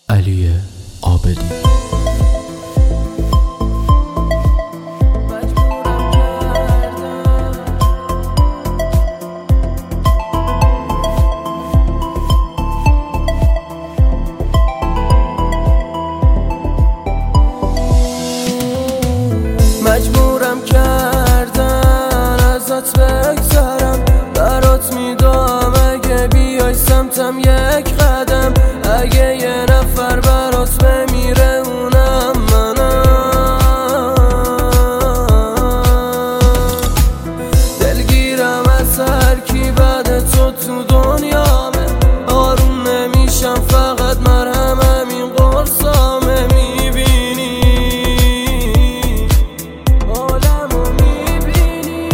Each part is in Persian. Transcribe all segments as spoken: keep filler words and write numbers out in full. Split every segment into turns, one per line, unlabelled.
علی عابدی.
مجبورم کردن ازت بگذرم، برات میدام اگه بیای سمتم یک قدم. اگه یه نفر برات بمیره اونم منم. دلگیرم از هر کی بعد تو تو دنیامه، آروم نمیشم فقط مرهم همین قرصامه. میبینی عالمو میبینی.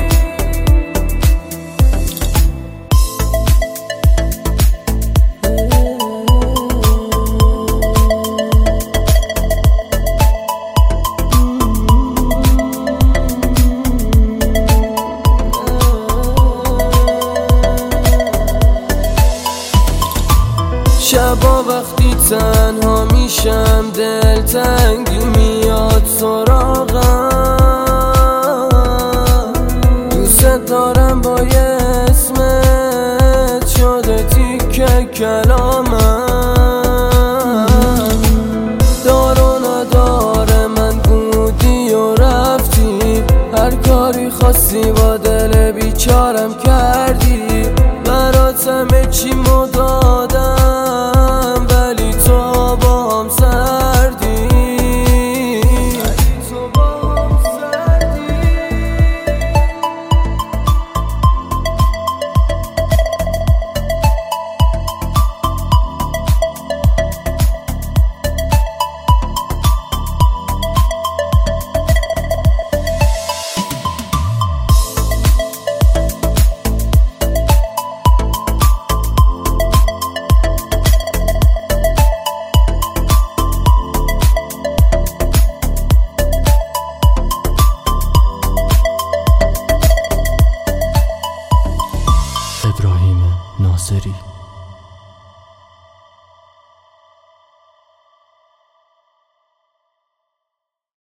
شبا وقتی تنها میشم دلتنگی میاد سراغم. دوست دارم با یه اسمت شده تیکه کلامم. دار و نداره من بودی و رفتی، هر کاری خواستی با دل بیچارم کردی. برات همه چی مدادم ولی تو با هم سردی.
ابراهیم ناصری.